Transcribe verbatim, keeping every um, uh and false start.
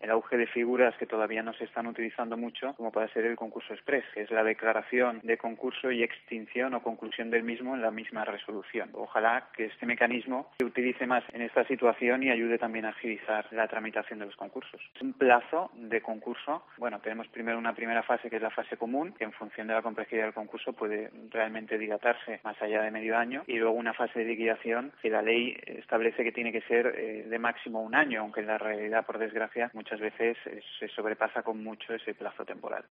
el auge de figuras que todavía no se están utilizando mucho, como puede ser el concurso express, que es la declaración de concurso y extinción o conclusión del mismo en la misma resolución. Ojalá que este mecanismo se utilice más en esta situación y ayude también a agilizar la tramitación de los concursos. Un plazo de concurso, bueno, tenemos primero una primera fase que es la fase común, que en función de la complejidad del concurso puede realmente dilatarse más allá de medio año, y luego una fase de liquidación que la ley establece que tiene que ser eh, de máximo un año, aunque en la realidad, por desgracia, muchas veces se sobrepasa con mucho ese plazo temporal.